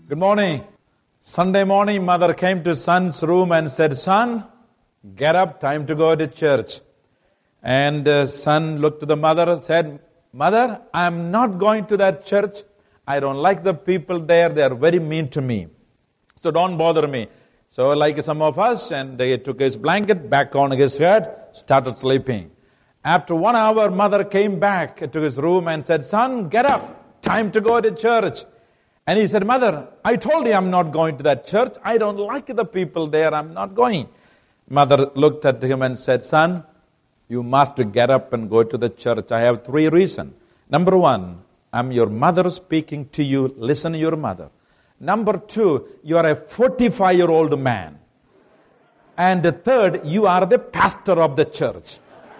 Good morning. Sunday morning, mother came to son's room and said, "Son, get up, time to go to church." And son looked to the mother and said, "Mother, I'm not going to that church. I don't like the people there. They are very mean to me. So don't bother me." So like some of us, and he took his blanket back on his head, started sleeping. After 1 hour, mother came back to his room and said, "Son, get up, time to go to church." And he said, "Mother, I told you I'm not going to that church. I don't like the people there. I'm not going." Mother looked at him and said, "Son, you must get up and go to the church. I have 3 reasons. Number 1, I'm your mother speaking to you. Listen to your mother. Number 2, you are a 45-year-old man. And the 3rd, you are the pastor of the church.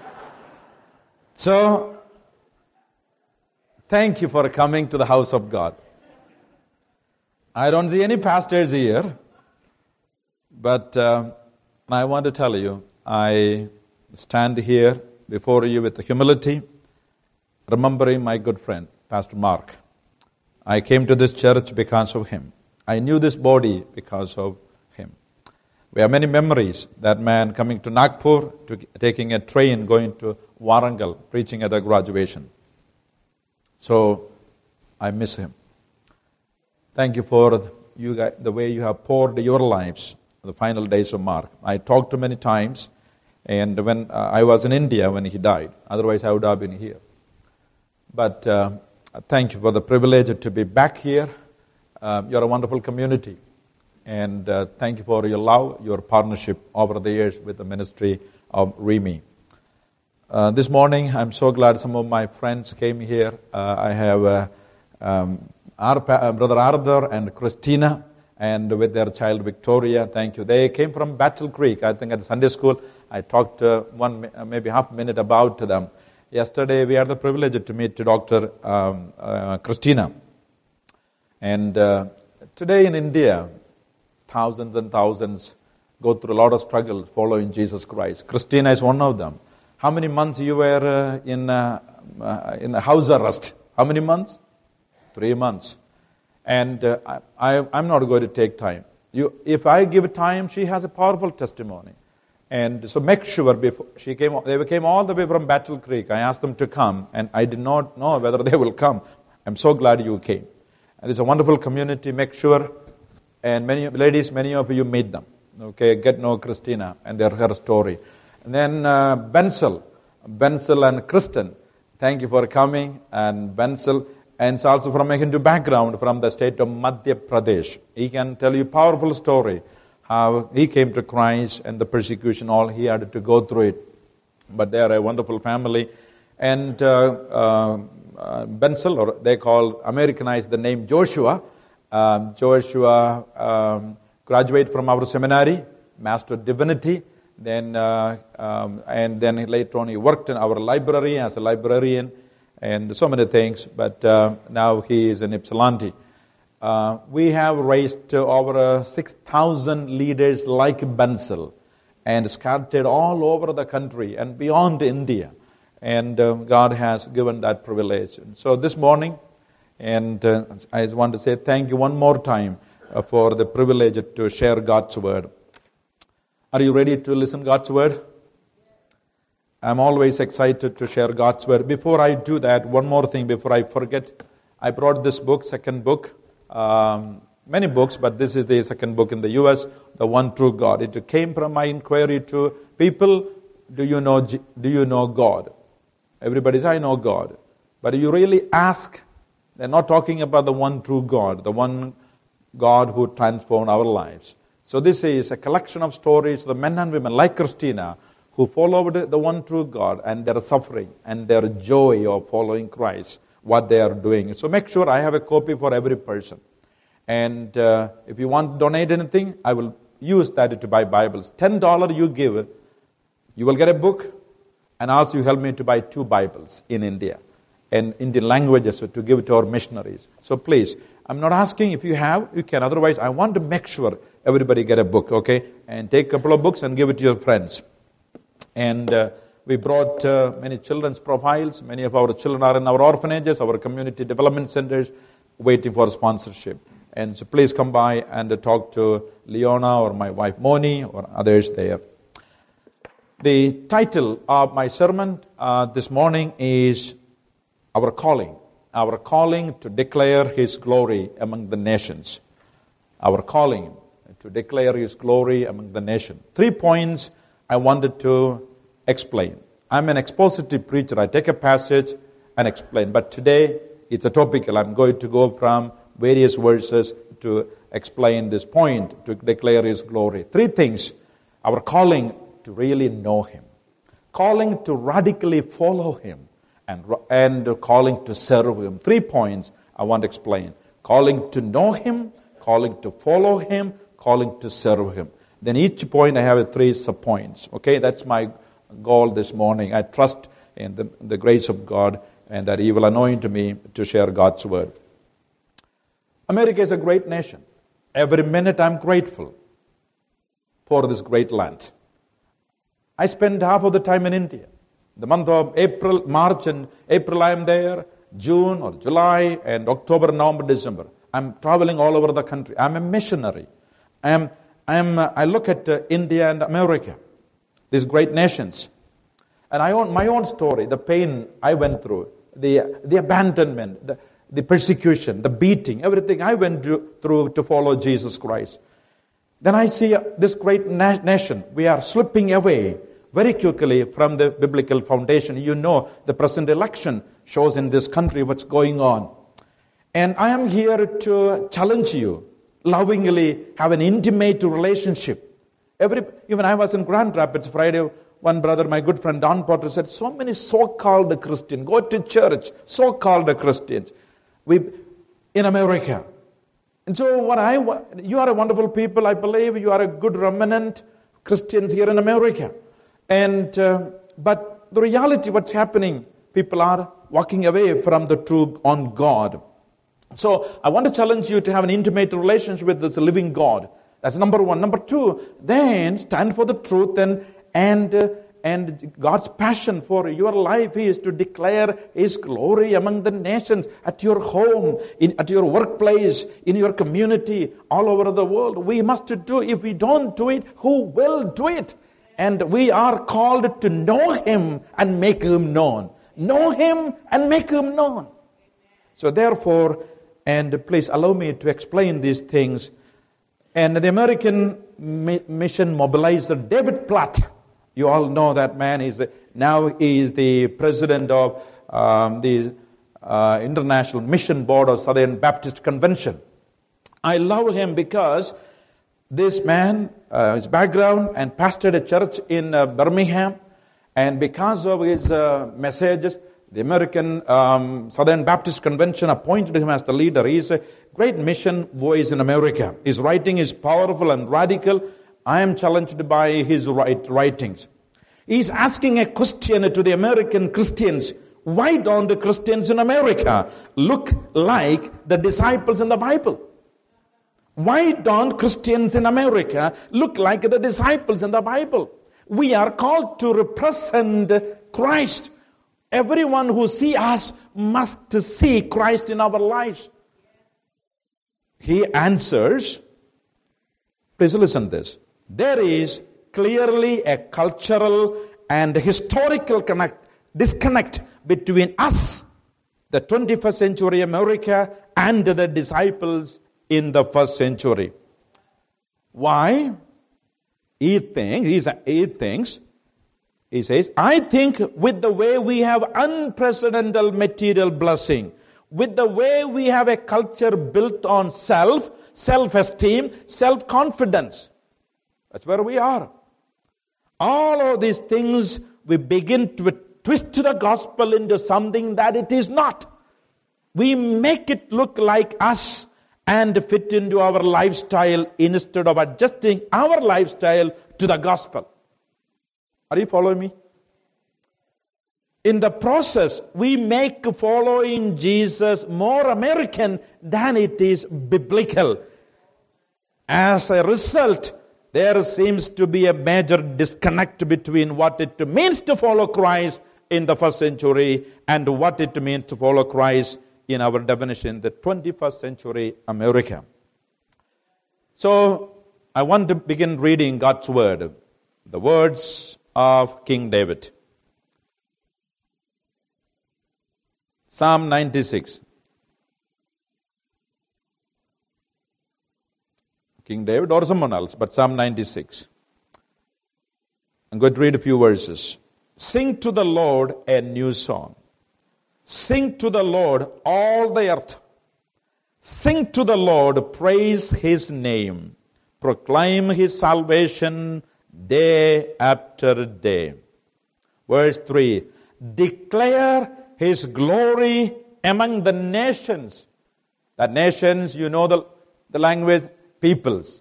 So, thank you for coming to the house of God." I don't see any pastors here, but I want to tell you, I stand here before you with humility, remembering my good friend, Pastor Mark. I came to this church because of him. I knew this body because of him. We have many memories. That man coming to Nagpur, taking a train, going to Warangal, preaching at the graduation. So, I miss him. Thank you for you guys, the way you have poured your lives the final days of Mark. I talked to many times, and when I was in India when he died. Otherwise, I would have been here. But thank you for the privilege to be back here. You're a wonderful community. And thank you for your love, your partnership over the years with the ministry of Remy. This morning, I'm so glad some of my friends came here. I have Brother Arthur and Christina, and with their child Victoria. Thank you. They came from Battle Creek. I think at Sunday school, I talked maybe half a minute about them. Yesterday, we had the privilege to meet Dr. Christina. And today in India, thousands and thousands go through a lot of struggles following Jesus Christ. Christina is one of them. How many months you were in the house arrest? How many months? 3 months. And I'm not going to take time. If I give time, she has a powerful testimony. And so make sure, before they came all the way from Battle Creek. I asked them to come, and I did not know whether they will come. I'm so glad you came. And it's a wonderful community. Make sure, and many of you meet them. Okay, get to know Christina and her story. And then Bensel and Kristen, thank you for coming. And Bensel, and it's also from a Hindu background from the state of Madhya Pradesh. He can tell you a powerful story, how he came to Christ and the persecution, all he had to go through it. But they are a wonderful family. And Bensel, or they call, Americanized the name Joshua. Joshua graduated from our seminary, Master of Divinity. Then and then later on he worked in our library as a librarian, and so many things, but now he is in Ypsilanti. We have raised over 6,000 leaders like Bensel and scattered all over the country and beyond India. And God has given that privilege. So this morning, and I just want to say thank you one more time for the privilege to share God's Word. Are you ready to listen to God's Word? I'm always excited to share God's Word. Before I do that, one more thing before I forget. I brought this book, second book. Many books, but this is the second book in the U.S., The One True God. It came from my inquiry to people, do you know God? Everybody says, I know God. But you really ask, they're not talking about the one true God, the one God who transformed our lives. So this is a collection of stories of the men and women like Christina who followed the one true God and their suffering and their joy of following Christ, what they are doing. So make sure I have a copy for every person. And if you want to donate anything, I will use that to buy Bibles. $10 you give, you will get a book, and also you help me to buy 2 Bibles in India and Indian languages to give to our missionaries. So please, I'm not asking if you have, you can. Otherwise, I want to make sure everybody get a book, okay? And take a couple of books and give it to your friends. And we brought many children's profiles. Many of our children are in our orphanages, our community development centers, waiting for sponsorship. And so please come by and talk to Leona or my wife Moni or others there. The title of my sermon this morning is Our Calling. Our calling to declare His glory among the nations. Our calling to declare His glory among the nation. 3 points I wanted to explain. I'm an expositive preacher. I take a passage and explain. But today, it's a topical. I'm going to go from various verses to explain this point, to declare His glory. 3 things. Our calling to really know Him. Calling to radically follow Him. And calling to serve Him. 3 points I want to explain. Calling to know Him, calling to follow Him, calling to serve Him. Then each point I have 3 sub-points. Okay, that's my goal this morning. I trust in the grace of God and that He will anoint me to share God's word. America is a great nation. Every minute I'm grateful for this great land. I spend half of the time in India. The month of March and April I am there, June or July, and October, November, December. I'm traveling all over the country. I'm a missionary. I look at India and America, these great nations. And my own story, the pain I went through, the abandonment, the persecution, the beating, everything I went through to follow Jesus Christ. Then I see this great nation. We are slipping away very quickly from the biblical foundation. You know, the present election shows in this country what's going on. And I am here to challenge you, lovingly have an intimate relationship. Even I was in Grand Rapids Friday, one brother, my good friend Don Potter, said, so many so-called Christians, go to church, so-called Christians in America. And so you are a wonderful people, I believe. You are a good remnant Christians here in America. But the reality, what's happening, people are walking away from the truth on God. So I want to challenge you to have an intimate relationship with this living God. That's number 1. Number 2, then stand for the truth and God's passion for your life is to declare His glory among the nations, at your home, at your workplace, in your community, all over the world. We must do. If we don't do it, who will do it? And we are called to know Him and make Him known. Know Him and make Him known. So therefore, and please allow me to explain these things. And the American mission mobilizer, David Platt, you all know that man. Now he is the president of the International Mission Board of Southern Baptist Convention. I love him because this man, his background, and pastored a church in Birmingham, and because of his messages, the American Southern Baptist Convention appointed him as the leader. He is a great mission voice in America. His writing is powerful and radical. I am challenged by his writings. He is asking a question to the American Christians. Why don't the Christians in America look like the disciples in the Bible? Why don't Christians in America look like the disciples in the Bible? We are called to represent Christ. Everyone who sees us must see Christ in our lives. He answers, please listen to this. There is clearly a cultural and historical disconnect between us, the 21st century America, and the disciples in the first century. Why? He says, I think with the way we have unprecedented material blessing, with the way we have a culture built on self-esteem, self-confidence. That's where we are. All of these things, we begin to twist the gospel into something that it is not. We make it look like us and fit into our lifestyle instead of adjusting our lifestyle to the gospel. Are you following me? In the process, we make following Jesus more American than it is biblical. As a result, there seems to be a major disconnect between what it means to follow Christ in the first century and what it means to follow Christ in our definition, the 21st century America. So, I want to begin reading God's word, the words of King David. Psalm 96. King David or someone else, but Psalm 96. I'm going to read a few verses. Sing to the Lord a new song. Sing to the Lord all the earth. Sing to the Lord, praise His name. Proclaim His salvation day after day. Verse 3. Declare His glory among the nations. The nations, you know the language, peoples.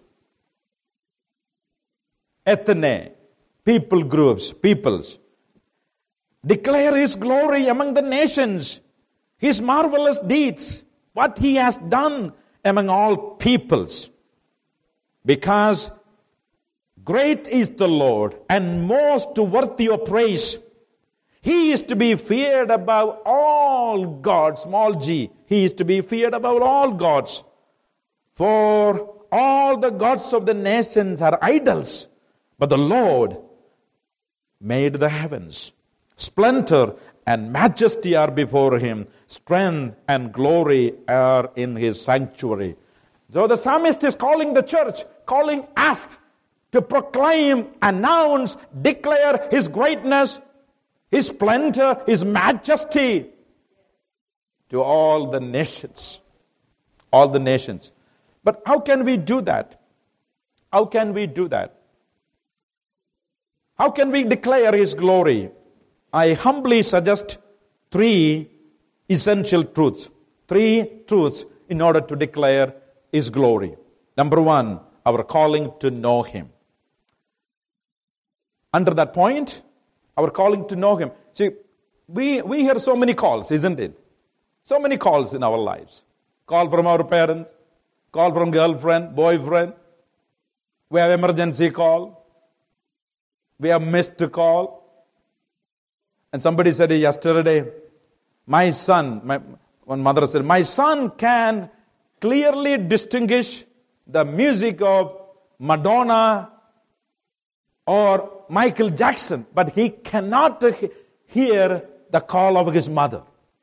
Ethne, people groups, peoples. Declare His glory among the nations, His marvelous deeds, what He has done among all peoples. Because great is the Lord and most worthy of praise. He is to be feared above all gods, small g. He is to be feared above all gods. For all the gods of the nations are idols, but the Lord made the heavens. Splendor and majesty are before Him. Strength and glory are in His sanctuary. So the psalmist is calling the church, calling us to proclaim, announce, declare His greatness, His splendor, His majesty to all the nations. All the nations. But how can we do that? How can we do that? How can we declare His glory? I humbly suggest 3 essential truths. 3 truths in order to declare His glory. Number 1, our calling to know Him. Under that point, our calling to know Him. See, we hear so many calls, isn't it? So many calls in our lives. Call from our parents, call from girlfriend, boyfriend. We have emergency call. We have missed call. And somebody said yesterday, my son, one mother said, my son can clearly distinguish the music of Madonna or Michael Jackson, but he cannot hear the call of his mother.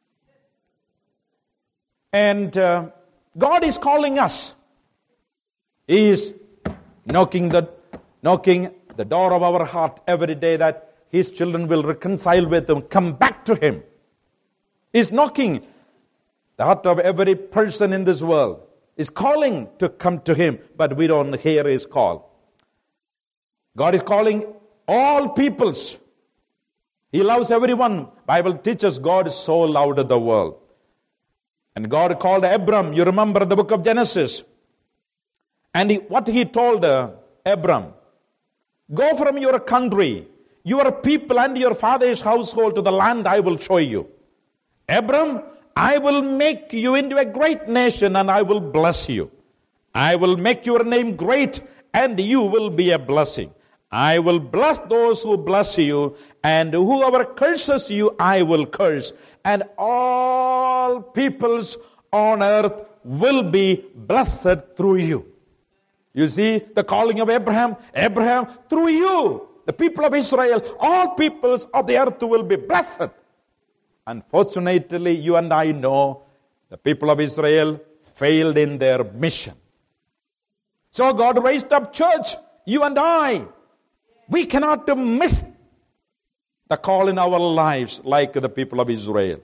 And God is calling us. He is knocking the door of our heart every day that His children will reconcile with Him, come back to Him. He's knocking the heart of every person in this world. He's calling to come to Him, but we don't hear His call. God is calling all peoples. He loves everyone. Bible teaches God so loved the world. And God called Abram. You remember the book of Genesis. And what He told Abram, go from your country, your people and your father's household to the land I will show you. Abram, I will make you into a great nation and I will bless you. I will make your name great and you will be a blessing. I will bless those who bless you, and whoever curses you, I will curse. And all peoples on earth will be blessed through you. You see the calling of Abraham? Abraham, through you, the people of Israel, all peoples of the earth will be blessed. Unfortunately, you and I know the people of Israel failed in their mission. So God raised up church, you and I. We cannot miss the call in our lives like the people of Israel.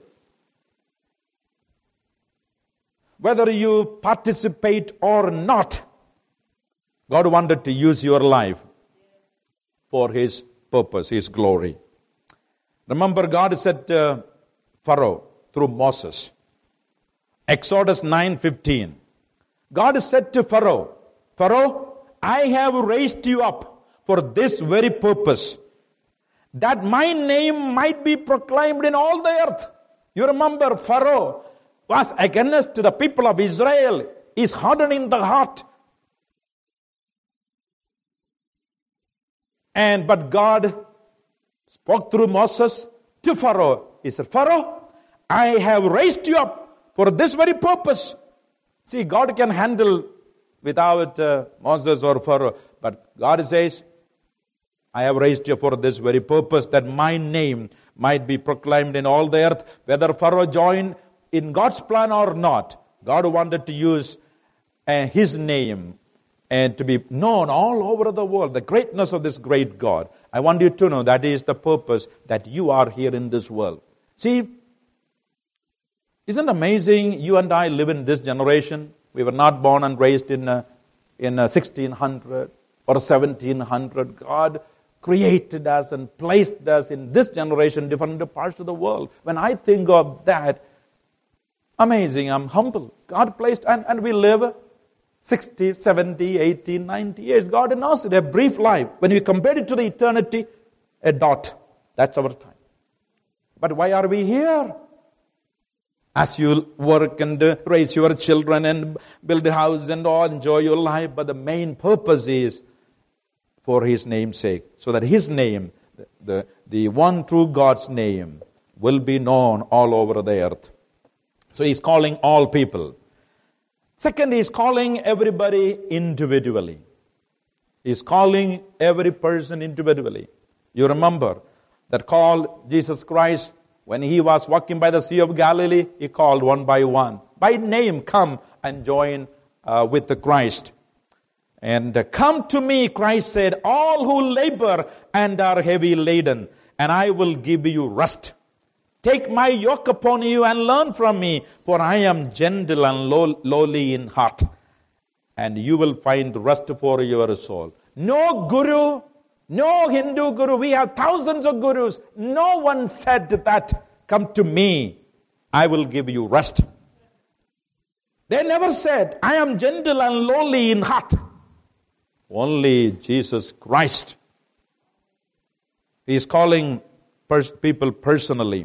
Whether you participate or not, God wanted to use your life for His purpose, His glory. Remember, God said to Pharaoh through Moses, Exodus 9:15. God said to Pharaoh, Pharaoh, I have raised you up for this very purpose, that my name might be proclaimed in all the earth. You remember, Pharaoh was against the people of Israel, is hardening the heart. But God spoke through Moses to Pharaoh. He said, Pharaoh, I have raised you up for this very purpose. See, God can handle without Moses or Pharaoh. But God says, I have raised you for this very purpose, that my name might be proclaimed in all the earth. Whether Pharaoh joined in God's plan or not, God wanted to use His name and to be known all over the world, the greatness of this great God. I want you to know that is the purpose that you are here in this world. See, isn't it amazing you and I live in this generation? We were not born and raised in 1600 or 1700. God created us and placed us in this generation, different parts of the world. When I think of that, amazing, I'm humble. God placed, and we live 60, 70, 80, 90 years. God knows it, a brief life. When we compare it to the eternity, a dot. That's our time. But why are we here? As you work and raise your children and build a house and all, enjoy your life. But the main purpose is for His name's sake. So that His name, the one true God's name, will be known all over the earth. So He's calling all people. Second, He's calling everybody individually. He's calling every person individually. You remember that call Jesus Christ, when He was walking by the Sea of Galilee, He called one by one. By name, come and join with the Christ. And come to me, Christ said, all who labor and are heavy laden, and I will give you rest. Take my yoke upon you and learn from me, for I am gentle and lowly in heart, and you will find rest for your soul. No guru, no Hindu guru, we have thousands of gurus. No one said that, come to me, I will give you rest. They never said, I am gentle and lowly in heart. Only Jesus Christ. He is calling people personally.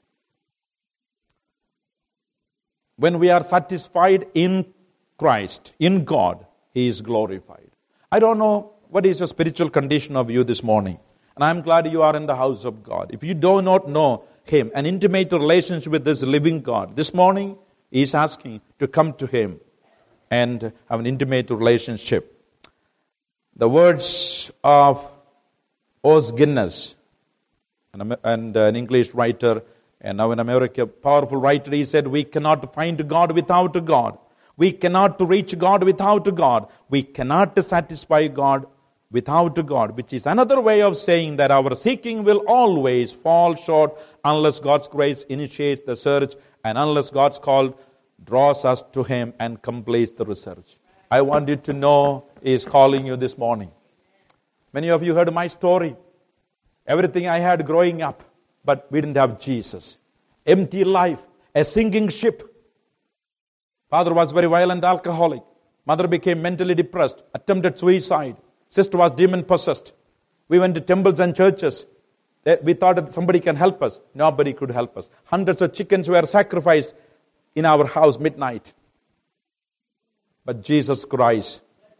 When we are satisfied in Christ, in God, He is glorified. I don't know what is the spiritual condition of you this morning. And I'm glad you are in the house of God. If you do not know Him, an intimate relationship with this living God, this morning He is asking to come to Him and have an intimate relationship. The words of Os Guinness, and an English writer, and now in America, a powerful writer, he said, we cannot find God without God. We cannot reach God without God. We cannot satisfy God without God, which is another way of saying that our seeking will always fall short unless God's grace initiates the search and unless God's call draws us to Him and completes the research. I want you to know He is calling you this morning. Many of you heard my story. Everything I had growing up, but we didn't have Jesus. Empty life, a sinking ship. Father was very violent alcoholic. Mother became mentally depressed, attempted suicide. Sister was demon-possessed. We went to temples and churches. We thought that somebody can help us. Nobody could help us. Hundreds of chickens were sacrificed in our house midnight. But Jesus Christ,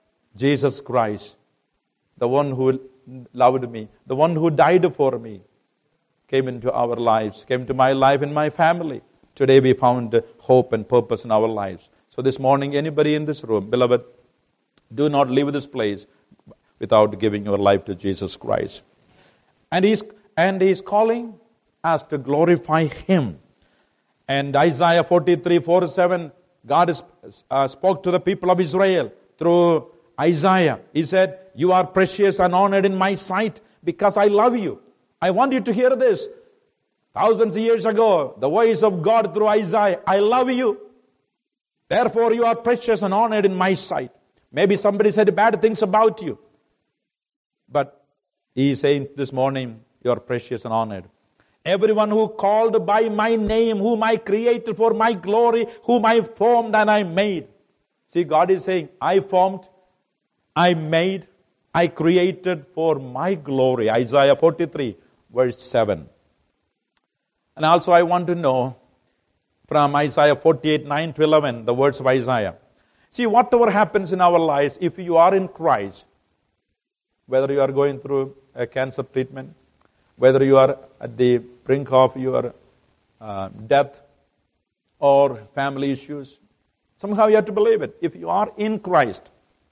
the one who loved me, the one who died for me, came into our lives, came to my life and my family. Today we found hope and purpose in our lives. So this morning, anybody in this room, beloved, do not leave this place without giving your life to Jesus Christ. And He's calling us to glorify Him. And Isaiah 43:4-7, God spoke to the people of Israel through Isaiah. He said, you are precious and honored in my sight because I love you. I want you to hear this. Thousands of years ago, the voice of God through Isaiah, I love you. Therefore you are precious and honored in my sight. Maybe somebody said bad things about you. But He is saying this morning, you are precious and honored. Everyone who called by my name, whom I created for my glory, whom I formed and I made. See, God is saying, I formed, I made, I created for my glory. Isaiah 43, verse 7. And also I want to know from Isaiah 48, 9-11, the words of Isaiah. See, whatever happens in our lives, if you are in Christ, whether you are going through a cancer treatment, whether you are at the brink of your death or family issues, somehow you have to believe it. If you are in Christ,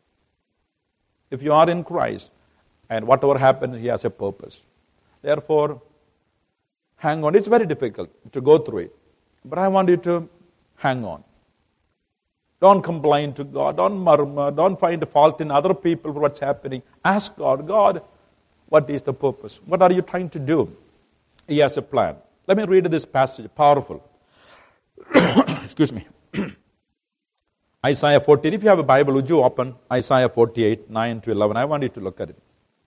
If you are in Christ, and whatever happens, He has a purpose. Therefore, hang on. It's very difficult to go through it. But I want you to hang on. Don't complain to God. Don't murmur. Don't find fault in other people for what's happening. Ask God, God, what is the purpose? What are you trying to do? He has a plan. Let me read this passage. Powerful. Excuse me. Isaiah 14. If you have a Bible, would you open Isaiah 48, 9 to 11? I want you to look at it.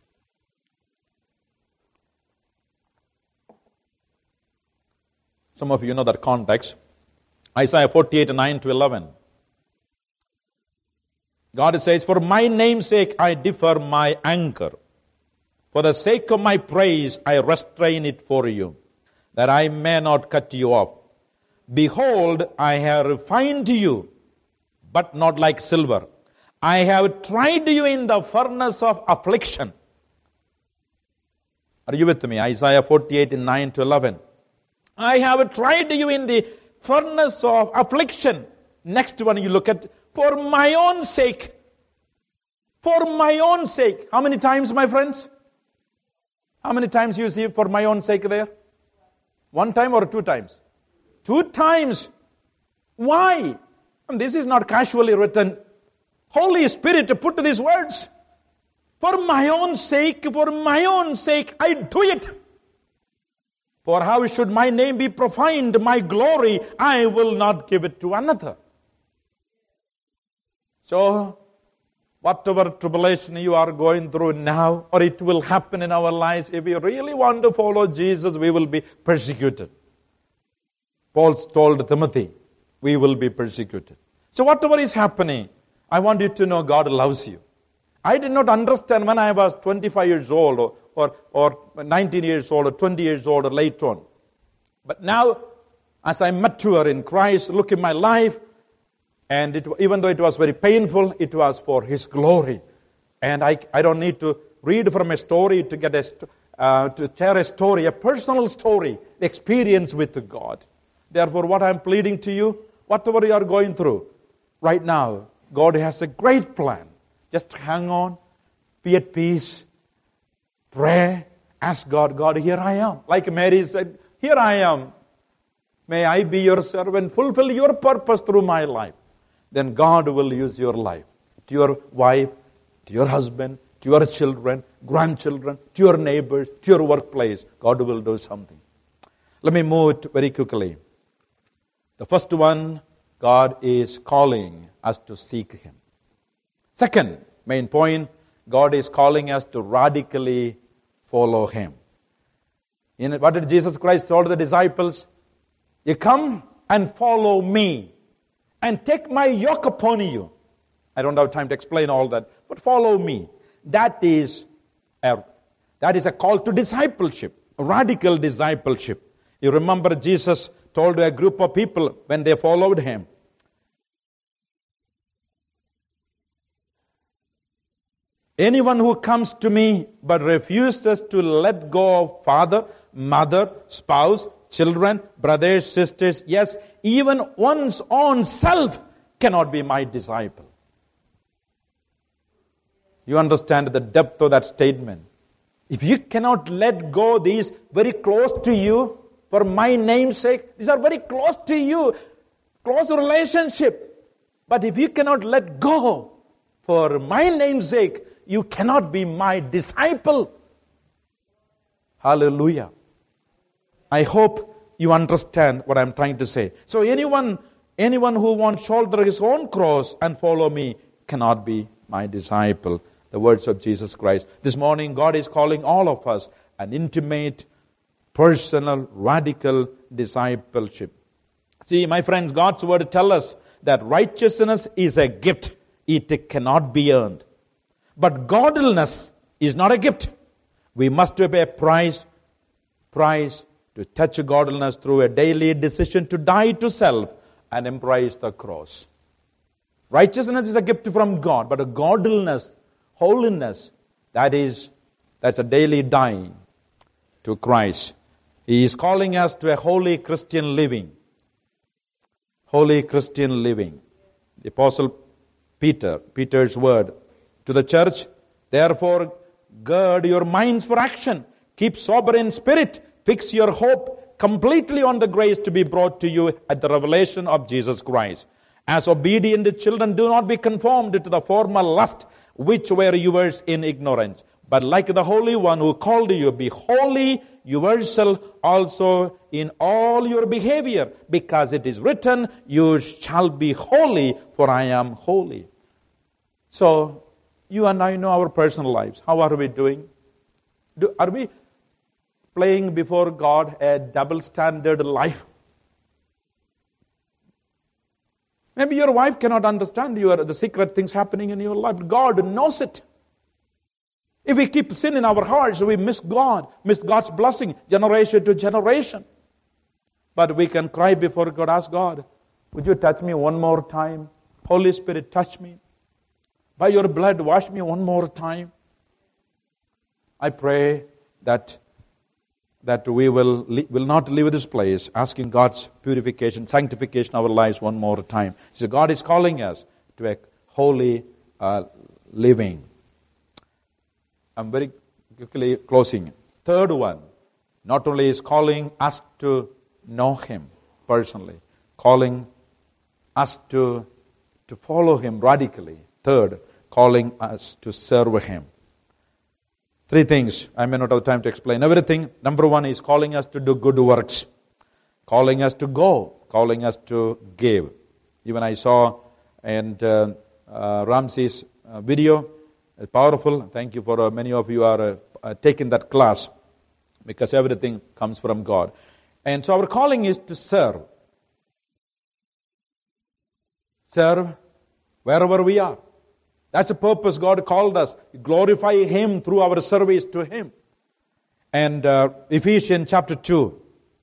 Some of you know that context. Isaiah 48, 9 to 11. God says, for my name's sake I defer my anger. For the sake of my praise I restrain it for you, that I may not cut you off. Behold, I have refined you, but not like silver. I have tried you in the furnace of affliction. Are you with me? Isaiah 48, 9 to 11. I have tried you in the furnace of affliction. Next one you look at, for my own sake. For my own sake. How many times, my friends? How many times you see for my own sake there? One time or two times? Two times. Why? And this is not casually written. Holy Spirit put these words. For my own sake, I do it. For how should my name be profaned, my glory, I will not give it to another. So, whatever tribulation you are going through now, or it will happen in our lives, if we really want to follow Jesus, we will be persecuted. Paul told Timothy, we will be persecuted. So whatever is happening, I want you to know God loves you. I did not understand when I was 25 years old, or 19 years old, or 20 years old, or later on. But now, as I mature in Christ, look in my life, and even though it was very painful, it was for His glory. And I don't need to read from a story to get to share a story, a personal story, experience with God. Therefore, what I'm pleading to you, whatever you are going through right now, God has a great plan. Just hang on, be at peace, pray, ask God, God, here I am. Like Mary said, here I am. May I be your servant, fulfill your purpose through my life. Then God will use your life, to your wife, to your husband, to your children, grandchildren, to your neighbors, to your workplace. God will do something. Let me move it very quickly. The first one, God is calling us to seek Him. Second main point, God is calling us to radically follow Him. What did Jesus Christ tell the disciples? You come and follow me and take my yoke upon you. I don't have time to explain all that, but follow me. That is a call to discipleship, radical discipleship. You remember Jesus told a group of people when they followed Him, anyone who comes to me but refuses to let go of father, mother, spouse, children, brothers, sisters, yes, even one's own self cannot be my disciple. You understand the depth of that statement. If you cannot let go these very close to you, for my name's sake, these are very close to you, close relationship. But if you cannot let go for my name's sake, you cannot be my disciple. Hallelujah. I hope you understand what I'm trying to say. So anyone who wants to shoulder his own cross and follow me cannot be my disciple. The words of Jesus Christ. This morning, God is calling all of us an intimate, personal, radical discipleship. See, my friends, God's word tells us that righteousness is a gift. It cannot be earned. But godliness is not a gift. We must pay a price to touch godliness through a daily decision to die to self and embrace the cross. Righteousness is a gift from God, but a godliness, holiness, that's a daily dying to Christ. He is calling us to a holy Christian living. Holy Christian living. The Apostle Peter's word to the church Therefore, gird your minds for action. Keep sober in spirit. Fix your hope completely on the grace to be brought to you at the revelation of Jesus Christ. As obedient children, do not be conformed to the former lust which were yours in ignorance. But like the Holy One who called you, be holy yourself also in all your behavior, because it is written, you shall be holy, for I am holy. So, you and I know our personal lives. How are we doing? Are we playing before God a double standard life? Maybe your wife cannot understand the secret things happening in your life. God knows it. If we keep sin in our hearts, we miss God, miss God's blessing generation to generation. But we can cry before God, ask God, would you touch me one more time? Holy Spirit, touch me. By your blood, wash me one more time. I pray that we will not leave this place asking God's purification, sanctification of our lives one more time. So God is calling us to a holy living. I'm very quickly closing. Third one, not only is calling us to know Him personally, calling us to follow Him radically. Third, calling us to serve Him. Three things. I may not have time to explain everything. Number one is calling us to do good works. Calling us to go. Calling us to give. Even I saw in Ramsey's video, it's powerful. Thank you for many of you are taking that class, because everything comes from God. And so our calling is to serve. Serve wherever we are. That's the purpose God called us. Glorify Him through our service to Him. And Ephesians chapter 2,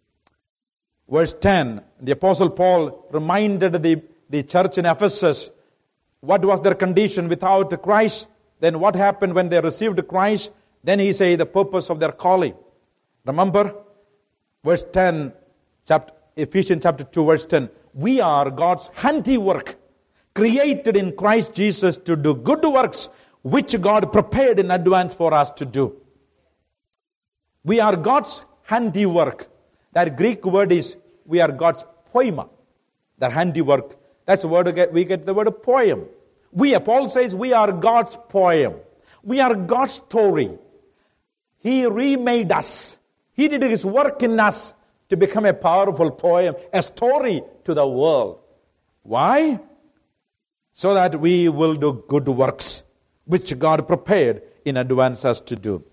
verse 10, the Apostle Paul reminded the church in Ephesus what was their condition without Christ. Then what happened when they received Christ? Then he said the purpose of their calling. Remember, verse 10, Ephesians chapter 2, verse 10. We are God's handiwork, created in Christ Jesus to do good works, which God prepared in advance for us to do. We are God's handiwork. That Greek word is, we are God's poema. That handiwork, that's the word we get the word poem. Paul says we are God's poem. We are God's story. He remade us. He did His work in us to become a powerful poem, a story to the world. Why? So that we will do good works, which God prepared in advance us to do.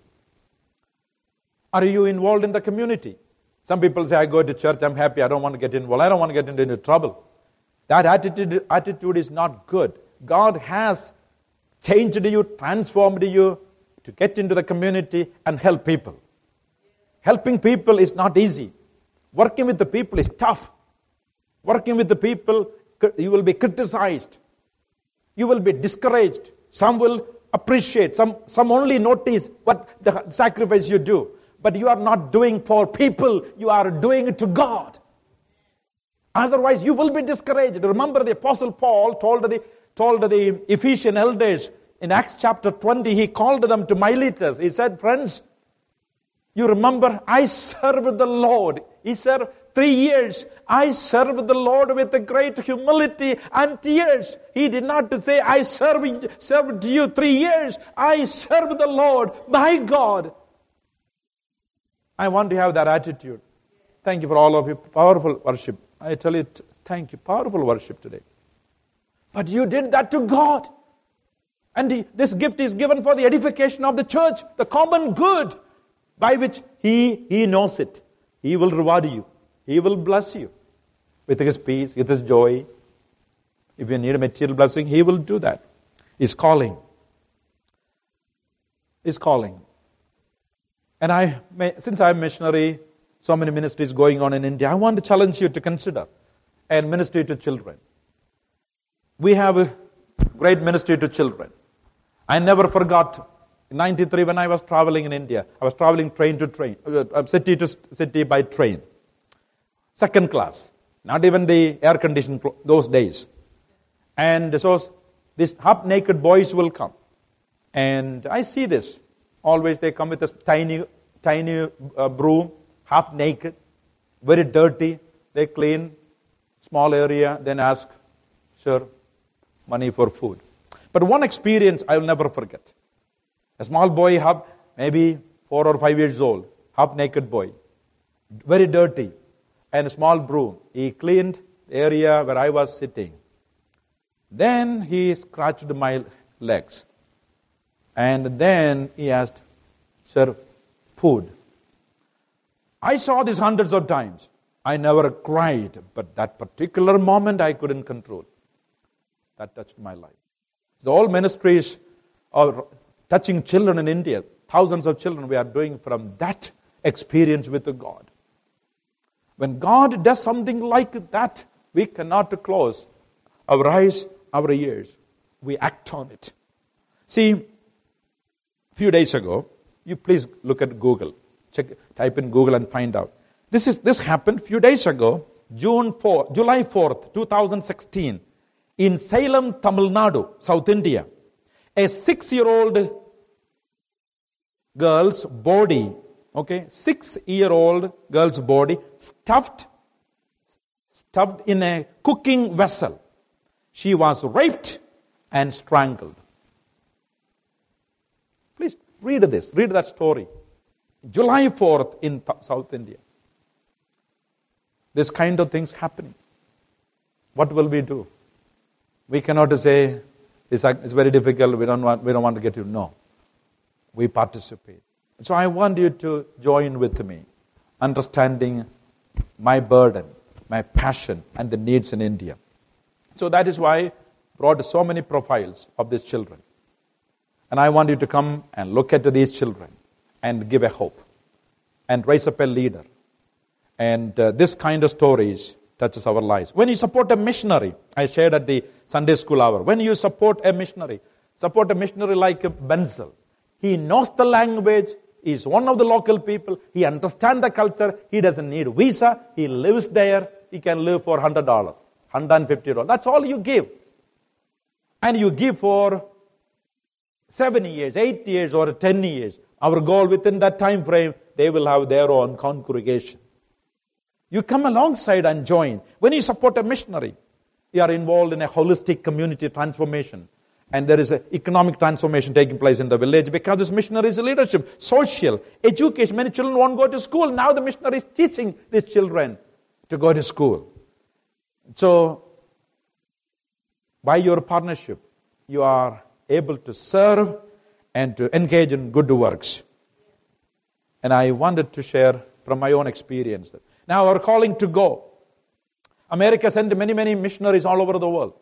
Are you involved in the community? Some people say, I go to church, I'm happy, I don't want to get involved. I don't want to get into trouble. That attitude is not good. God has changed you, transformed you to get into the community and help people. Helping people is not easy. Working with the people is tough. Working with the people, you will be criticized. You will be discouraged. Some will appreciate. Some only notice what the sacrifice you do. But you are not doing for people. You are doing it to God. Otherwise, you will be discouraged. Remember, the Apostle Paul told the Ephesian elders in Acts chapter 20, he called them to Miletus. He said, friends, you remember, I served the Lord. He said, 3 years, I served the Lord with a great humility and tears. He did not say, I served you 3 years. I served the Lord, my God. I want to have that attitude. Thank you for all of you. Powerful worship. I tell you, thank you. Powerful worship today. But you did that to God. And this gift is given for the edification of the church, the common good, by which He knows it. He will reward you. He will bless you with His peace, with His joy. If you need a material blessing, He will do that. He's calling. He's calling. And since I'm missionary, so many ministries going on in India, I want to challenge you to consider and ministry to children. We have a great ministry to children. I never forgot, in 1993 when I was traveling in India, I was traveling train to train, city to city by train. Second class, not even the air conditioned those days. And so these half-naked boys will come. And I see this. Always they come with a tiny broom, half naked, very dirty. They clean, small area, then ask, sir, money for food. But one experience I will never forget. A small boy, maybe 4 or 5 years old, half naked boy, very dirty, and a small broom. He cleaned the area where I was sitting. Then he scratched my legs. And then he asked, sir, food. I saw this hundreds of times. I never cried, but that particular moment I couldn't control. That touched my life. The whole ministries are touching children in India. Thousands of children we are doing from that experience with God. When God does something like that, we cannot close our eyes, our ears. We act on it. See, a few days ago, you please look at Google. Type in Google and find out. This happened a few days ago, July 4th, 2016, in Salem, Tamil Nadu, South India. A 6-year-old girl's body, 6-year-old girl's body stuffed in a cooking vessel. She was raped and strangled. Please read that story. July 4th in South India. This kind of things happening. What will we do? We cannot say, it's very difficult, we don't want to get you. No. We participate. So I want you to join with me, understanding my burden, my passion, and the needs in India. So that is why I brought so many profiles of these children. And I want you to come and look at these children and give a hope and raise up a leader. And this kind of stories touches our lives. When you support a missionary, I shared at the Sunday school hour, when you support a missionary like Benzel. He knows the language, he is one of the local people, he understands the culture, he doesn't need visa, he lives there, he can live for $100, $150. That's all you give. And you give for 7 years, 8 years, or 10 years. Our goal within that time frame, they will have their own congregation. You come alongside and join. When you support a missionary, you are involved in a holistic community transformation. And there is an economic transformation taking place in the village because this missionary is leadership, social, education. Many children won't go to school. Now the missionary is teaching these children to go to school. So, by your partnership, you are able to serve and to engage in good works. And I wanted to share from my own experience. Now our calling to go. America sent many missionaries all over the world.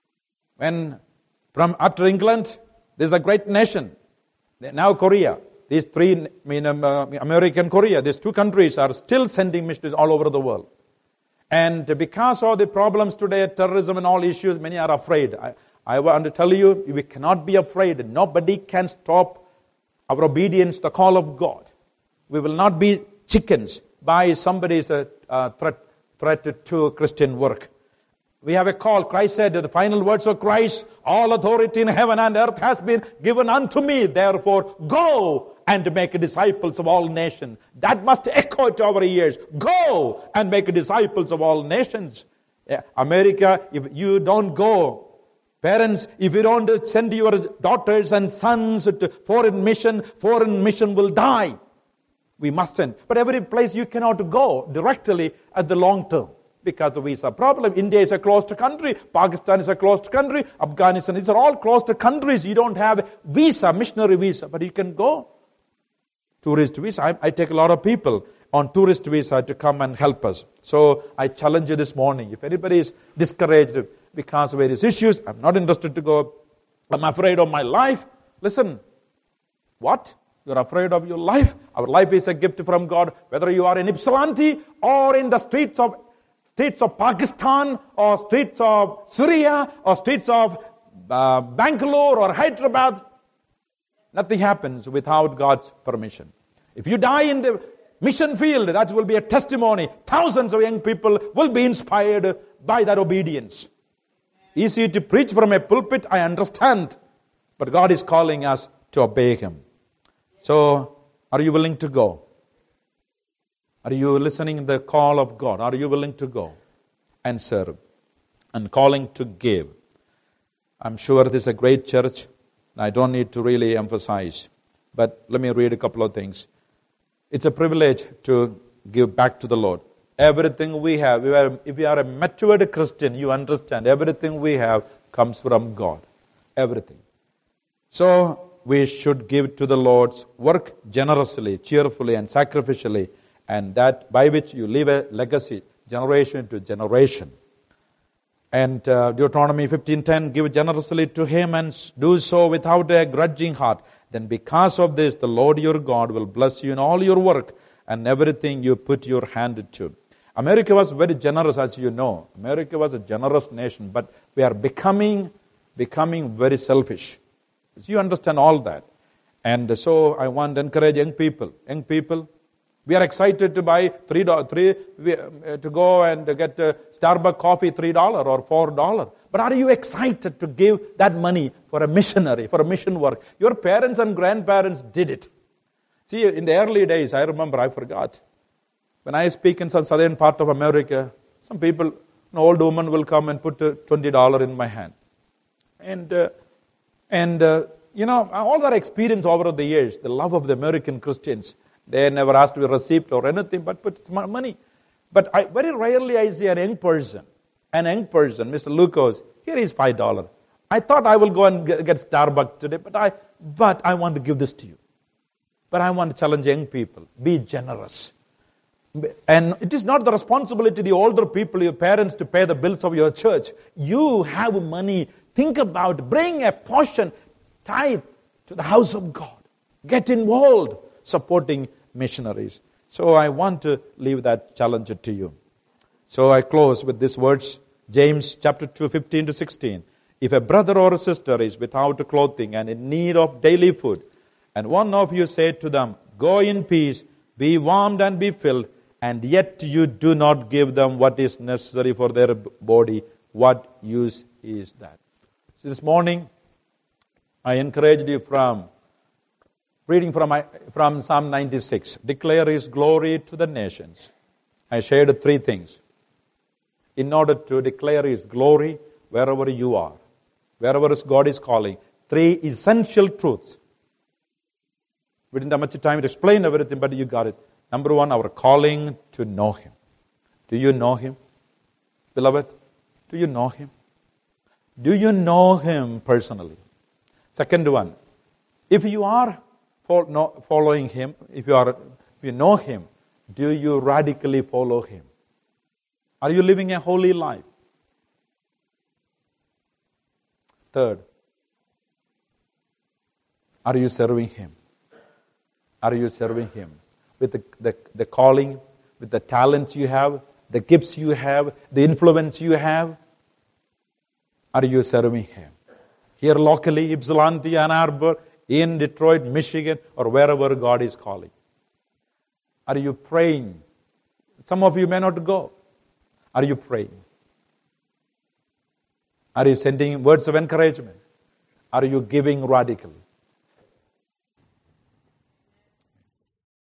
After England, this is a great nation. Now Korea. These three, America and Korea, these two countries are still sending missionaries all over the world. And because of the problems today, terrorism and all issues, many are afraid. I want to tell you, we cannot be afraid. Nobody can stop our obedience, the call of God. We will not be chickens by somebody's threat to Christian work. We have a call. Christ said, the final words of Christ, all authority in heaven and earth has been given unto me. Therefore, go and make disciples of all nations. That must echo to our ears. Go and make disciples of all nations. America, if you don't go, parents, if you don't send your daughters and sons to foreign mission will die. We mustn't. But every place you cannot go directly at the long term because of visa problem. India is a closed country. Pakistan is a closed country. Afghanistan, these are all closed countries. You don't have visa, missionary visa, but you can go. Tourist visa. I take a lot of people on tourist visa to come and help us. So I challenge you this morning. If anybody is discouraged because of various issues, I'm not interested to go, I'm afraid of my life. Listen, what? You're afraid of your life? Our life is a gift from God. Whether you are in Ypsilanti or in the streets of Pakistan or streets of Syria or streets of Bangalore or Hyderabad, nothing happens without God's permission. If you die in the mission field, that will be a testimony. Thousands of young people will be inspired by that obedience. Easy to preach from a pulpit, I understand. But God is calling us to obey Him. So, are you willing to go? Are you listening to the call of God? Are you willing to go and serve? And calling to give. I'm sure this is a great church. I don't need to really emphasize. But let me read a couple of things. It's a privilege to give back to the Lord. Everything we have, if you are a matured Christian, you understand everything we have comes from God. Everything. So we should give to the Lord's work generously, cheerfully, and sacrificially, and that by which you leave a legacy, generation to generation. And Deuteronomy 15:10, give generously to Him and do so without a grudging heart. Then because of this, the Lord your God will bless you in all your work and everything you put your hand to. America was very generous, as you know. America was a generous nation, but we are becoming very selfish. So you understand all that. And so I want to encourage young people. Young people, we are excited to buy to go and get Starbucks coffee $3 or $4. But are you excited to give that money for a missionary, for a mission work? Your parents and grandparents did it. See, in the early days, I remember, I forgot. When I speak in some southern part of America, some people, an old woman will come and put $20 in my hand. And all that experience over the years, the love of the American Christians, they never asked for a receipt or anything, but put money. But very rarely I see an young person, Mr. Lucas, here is $5. I thought I will go and get Starbucks today, but I want to give this to you. But I want to challenge young people, be generous. And it is not the responsibility of the older people, your parents, to pay the bills of your church. You have money. Think about, bring a portion, tithe to the house of God. Get involved supporting missionaries. So I want to leave that challenge to you. So I close with these words, James chapter 2, 15 to 16. If a brother or a sister is without clothing and in need of daily food, and one of you say to them, go in peace, be warmed and be filled, and yet you do not give them what is necessary for their body, what use is that? So this morning, I encouraged you from reading from Psalm 96. Declare His glory to the nations. I shared 3 things. In order to declare His glory wherever you are, wherever God is calling, 3 essential truths. We didn't have much time to explain everything, but you got it. Number 1, our calling to know Him. Do you know Him? Beloved, do you know Him? Do you know Him personally? Second one, if you are following Him, if you know Him, do you radically follow Him? Are you living a holy life? Third, are you serving Him? Are you serving Him? With the calling, with the talents you have, the gifts you have, the influence you have, are you serving Him? Here locally, Ypsilanti, Ann Arbor, in Detroit, Michigan, or wherever God is calling. Are you praying? Some of you may not go. Are you praying? Are you sending words of encouragement? Are you giving radically?